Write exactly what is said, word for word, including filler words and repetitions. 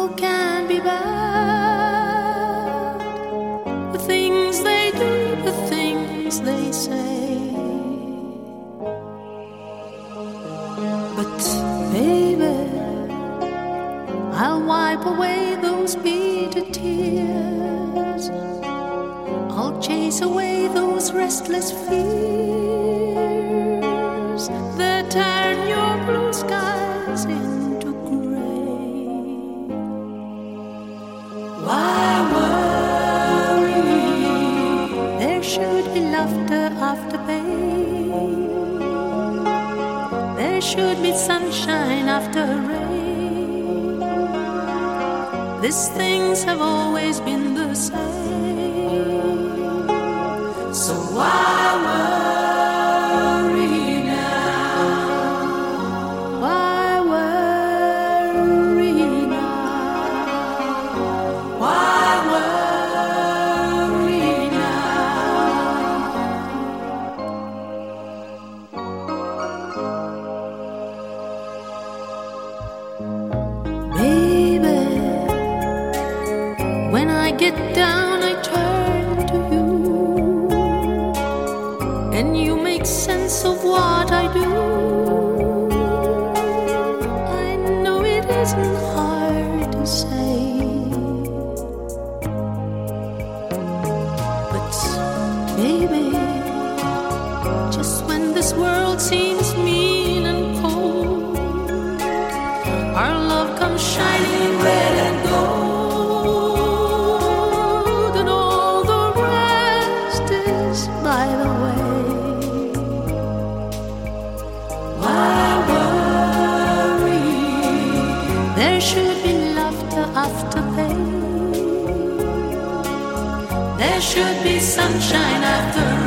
People can be bad. The things they do, the things they say. But baby, I'll wipe away those bitter tears. I'll chase away those restless fears that turn your blue skies into gray. Why worry? There should be laughter after pain. There should be sunshine after rain. These things have always been the same. So why worry now? Why worry now? Why worry now? Baby, when I get down, I turn to you, and you make sense of what I do. I know it isn't hard to say, but baby, just when this world seems mean and cold, our love comes shining red and gold, and all the rest is by the way. Why worry? There should be laughter after pain. There should be sunshine after rain.